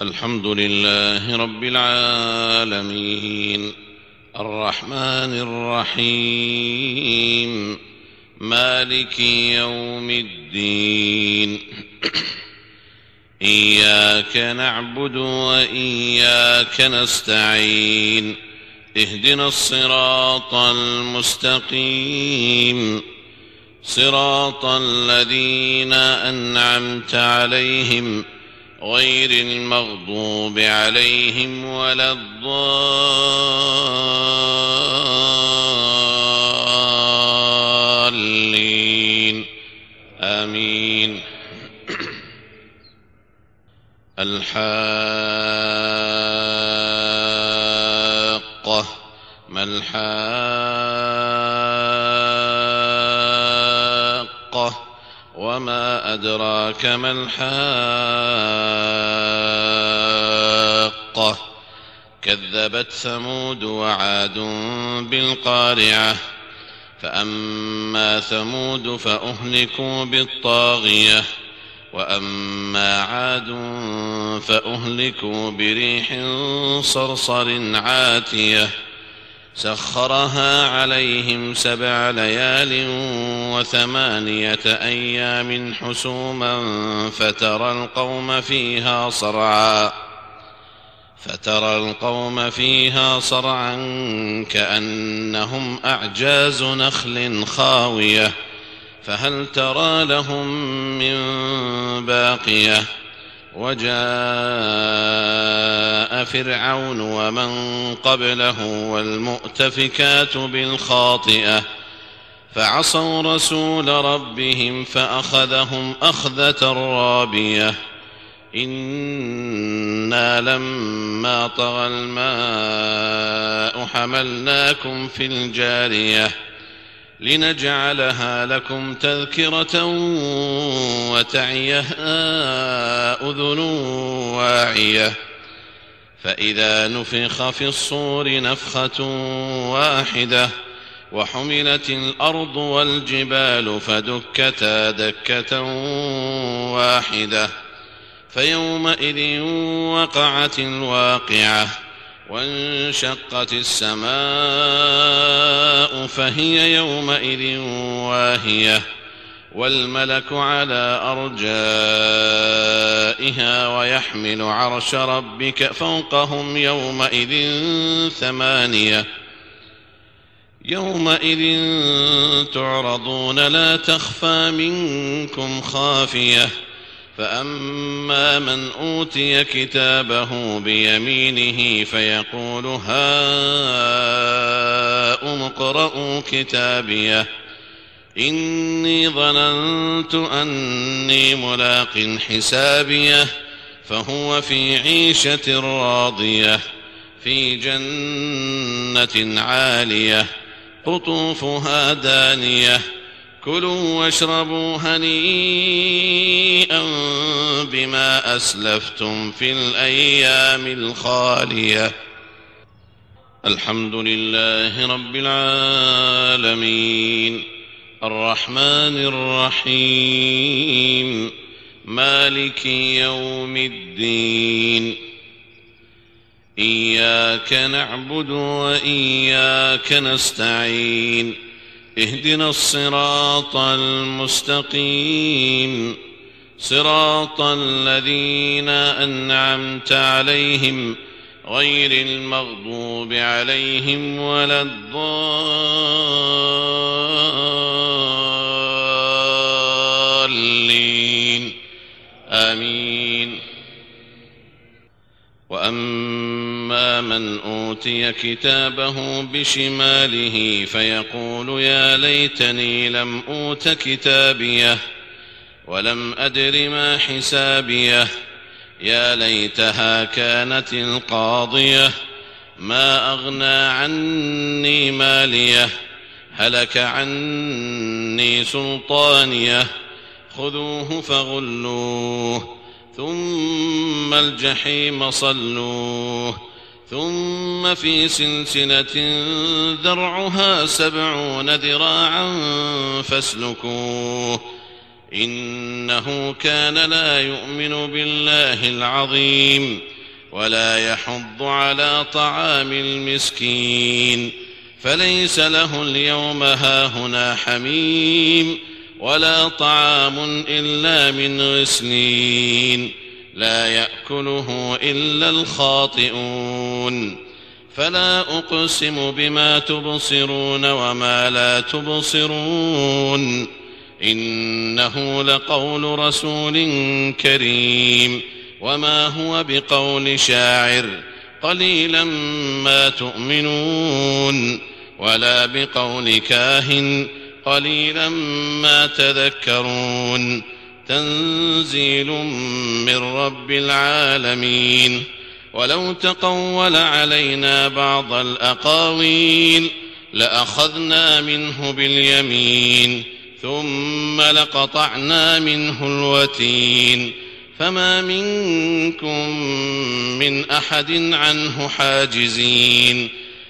الحمد لله رب العالمين الرحمن الرحيم مالك يوم الدين إياك نعبد وإياك نستعين اهدنا الصراط المستقيم صراط الذين أنعمت عليهم غير المغضوب عليهم ولا الضالين آمين. الحاقة ما الحاقة وما أدراك ما الحاقة كذبت ثمود وعاد بالقارعة فأما ثمود فأهلكوا بالطاغية وأما عاد فأهلكوا بريح صرصر عاتية سخرها عليهم 7 ليال و8 أيام حسوما فترى القوم فيها صرعا كأنهم أعجاز نخل خاوية فهل ترى لهم من باقية وجاء فرعون ومن قبله والمؤتفكات بالخاطئة فعصوا رسول ربهم فأخذهم أخذة رابية إنا لما طغى الماء حملناكم في الجارية لنجعلها لكم تذكرة وتعيها أذن واعية فإذا نفخ في الصور نفخة واحدة وحملت الأرض والجبال فدكتا دكة واحدة فيومئذ وقعت الواقعة وانشقت السماء فهي يومئذ واهية والملك على أرجائها ويحمل عرش ربك فوقهم يومئذ 8 يومئذ تعرضون لا تخفى منكم خافية فأما من أوتي كتابه بيمينه فيقول هاؤم اقرءوا كتابيه إني ظننت أني ملاق حسابيه فهو في عيشة راضية في جنة عالية قطوفها دانية كلوا واشربوا هنيئا بما أسلفتم في الأيام الخالية. الحمد لله رب العالمين الرحمن الرحيم مالك يوم الدين إياك نعبد وإياك نستعين اهدنا الصراط المستقيم صراط الذين أنعمت عليهم غير المغضوب عليهم ولا الضالين آمين. وأما من أوتي كتابه بشماله فيقول يا ليتني لم أوت كتابيه ولم أدر ما حسابيه يا ليتها كانت القاضية ما أغنى عني ماليه هلك عني سلطانيه خذوه فغلوه ثم الجحيم صلوه ثم في سلسلة ذرعها 70 ذراعا فاسلكوه إنه كان لا يؤمن بالله العظيم ولا يحض على طعام المسكين فليس له اليوم هاهنا حميم ولا طعام إلا من غسلين لا يأكله إلا الخاطئون فلا أقسم بما تبصرون وما لا تبصرون إنه لقول رسول كريم وما هو بقول شاعر قليلا ما تؤمنون ولا بقول كاهن قليلا ما تذكرون تنزيل من رب العالمين ولو تقول علينا بعض الأقاويل لأخذنا منه باليمين ثم لقطعنا منه الوتين فما منكم من أحد عنه حاجزين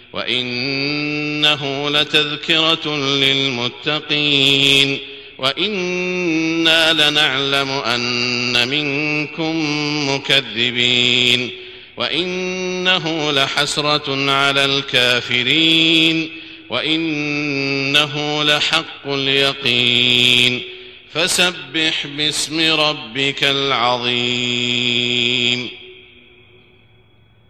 وإنه لتذكرة للمتقين وإنا لنعلم أن منكم مكذبين وإنه لحسرة على الكافرين وإنه لحق اليقين فسبح باسم ربك العظيم.